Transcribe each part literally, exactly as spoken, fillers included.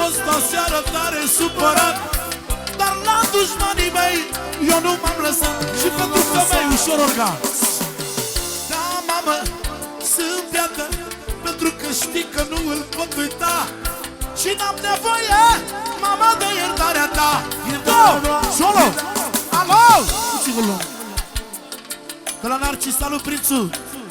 fost aseară tare supărat, dar la dușmanii mei eu nu m-am lăsat. Și pentru femei ușor organ. Da, mamă, sunt beată, pentru că știi că nu îl pot uita. Și n-am nevoie, mama, de iertarea ta. Da, solo! Alo! Uite-vă-l! De la Narcis, salut, prințul!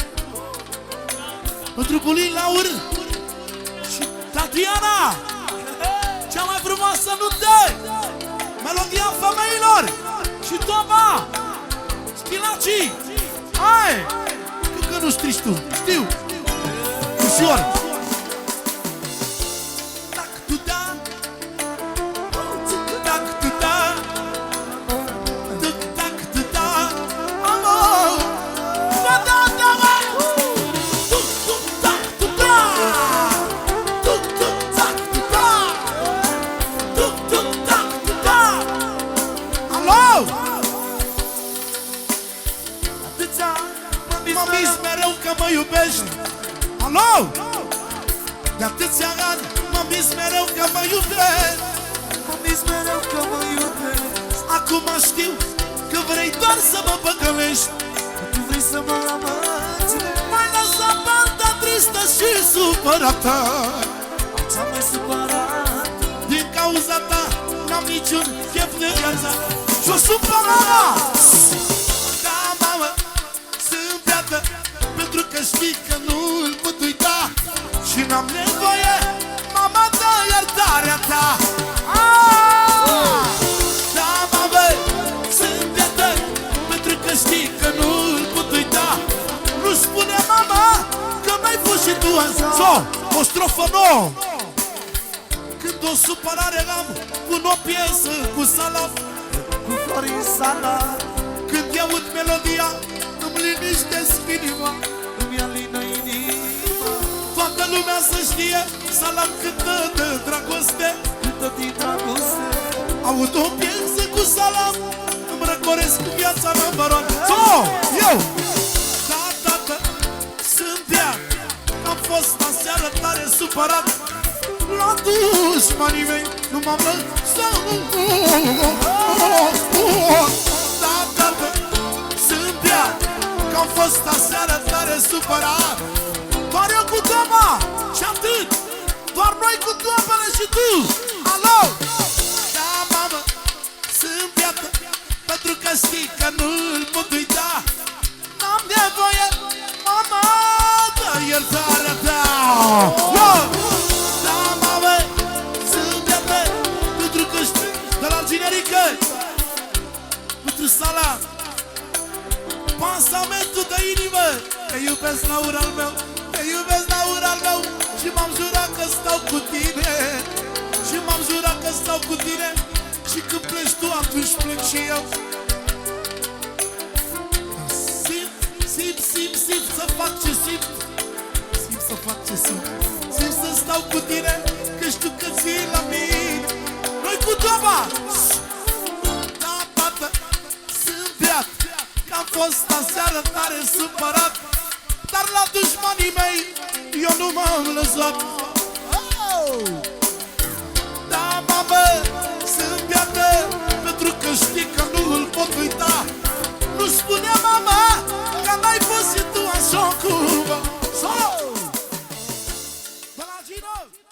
Pentru Bulin Laur și Tatiana, cea mai frumoasă nuntă, melodia femeilor și Toma, Schilaci. Hai! Tu că nu strici tu, știu. Ușor. M-am mereu că mă iubești. Alo! De atâția ani m-am zis mereu că mă iubești. M-am zis mereu că mă iubești. Acum știu că vrei doar să mă păcălești, că tu vrei să mă amăți. M-ai lăsat partea tristă și supărată. Ți-am mai supărat. Din cauza ta n-am niciun chef de viață. Și-o supărat. Da, mamă, sunt beată, pentru că știi că nu-l pot uita. Și n-am nevoie, mama, de iertarea ta. Da, mamă, sunt beată, pentru că știi că nu-l pot uita. Nu spune, mama, că n-ai fost și tu așa. So, o strofă nouă. Când o supărare am, pun o piesă cu Salam, cu Florin Salam. Când i-aud melodia, îmi liniștesc inima, îmi alină inima. Toată lumea să știe, Salam cântă de dragoste, cântă din dragoste. Aud o piesă cu Salam, îmi răcoresc viața number one. So, eu! Da, tată, sunt ea. Am fost aseară tare supărat, la dușmanii mei nu m-am lăsat. Da, tată, sunt ea. Că am fost aseară tare supărat, doar eu cu Toma și atât. Doar noi cu Toma și tu. Alo! Da, mamă, sunt beată, pentru că știi că nu-l pot uita. N-am nevoie, mama, de iertarea ta. Da, mamă, sunt beată, pentru că știi. De la generică, pentru Salam, pansamentul de inimă. Te iubesc, Laura al meu, te iubesc, Laura al meu. Și m-am jurat că stau cu tine, și m-am jurat că stau cu tine. Și când pleci tu, atunci plec și eu. Simt, simt, simt, simt să fac ce simt. Simt să fac ce simt. Simt să stau cu tine, că știu că ții la mine. Noi cu Toma. Da, tată, sunt beat, că am fost aseară tare supărat, dar la dușmanii mei eu nu m-am lăsat. Oh! Da, mamă, sunt beată, pentru că știi că nu îl pot uita. Nu spunea, mama, că n-ai fost și tu așa cum. So! De la Gino!